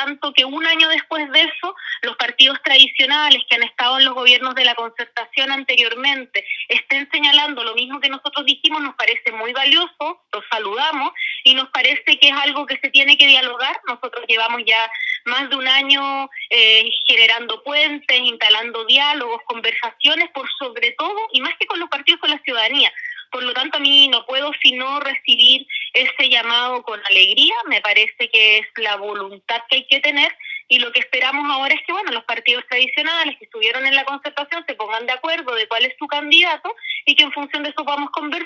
tanto que un año después de eso, los partidos tradicionales que han estado en los gobiernos de la concertación anteriormente estén señalando lo mismo que nosotros dijimos, nos parece muy valioso, lo saludamos y nos parece que es algo que se tiene que dialogar. Nosotros llevamos ya más de un año generando puentes, instalando diálogos, conversaciones, por sobre todo, y más que con los partidos, con la ciudadanía. Por lo tanto, a mí no puedo sino recibir ese llamado con alegría. Me parece que es la voluntad que hay que tener, y lo que esperamos ahora es que, bueno, los partidos tradicionales que estuvieron en la concertación se pongan de acuerdo de cuál es su candidato y que en función de eso podamos conversar